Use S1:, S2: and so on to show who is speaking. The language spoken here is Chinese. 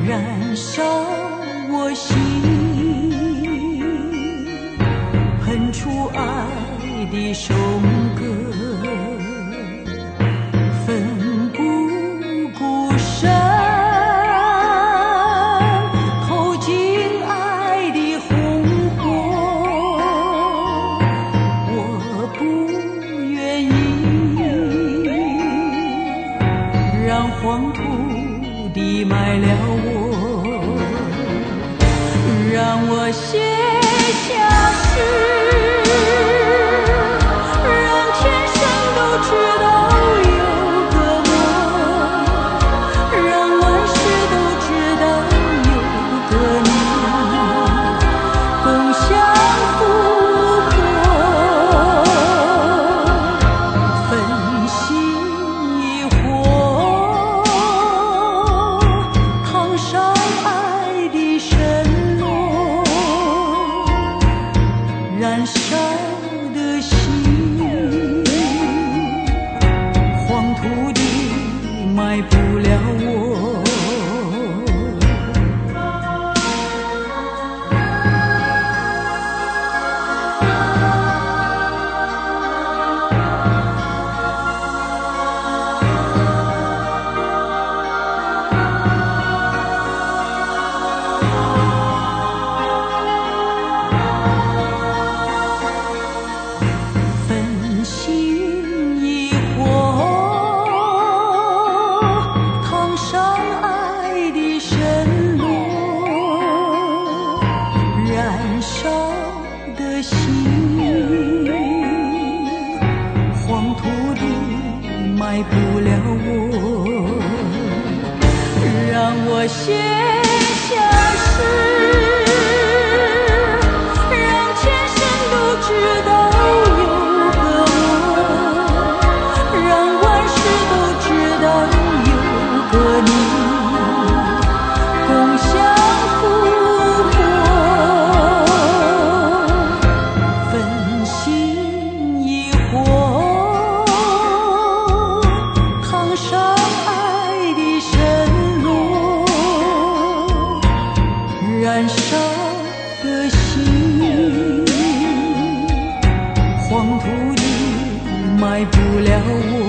S1: 燃烧我心，喷出爱的颂歌，奋不顾身投进爱的红火。我不愿意让黄土地埋了我，让我写下诗，让天生都知道有个我，让万事都知道有个你，共享琥珀，分心一火，烫伤爱的深落，燃烧的心，黄土地埋不了我。分心一火，烫伤爱的深落，燃烧的心，黄土地埋不了我，让我写下诗，让天生都知道有个我，让万事都知道有个你，共享琥珀，分心一火，烫伤爱的深落，燃烧的心，黄土地埋不了我。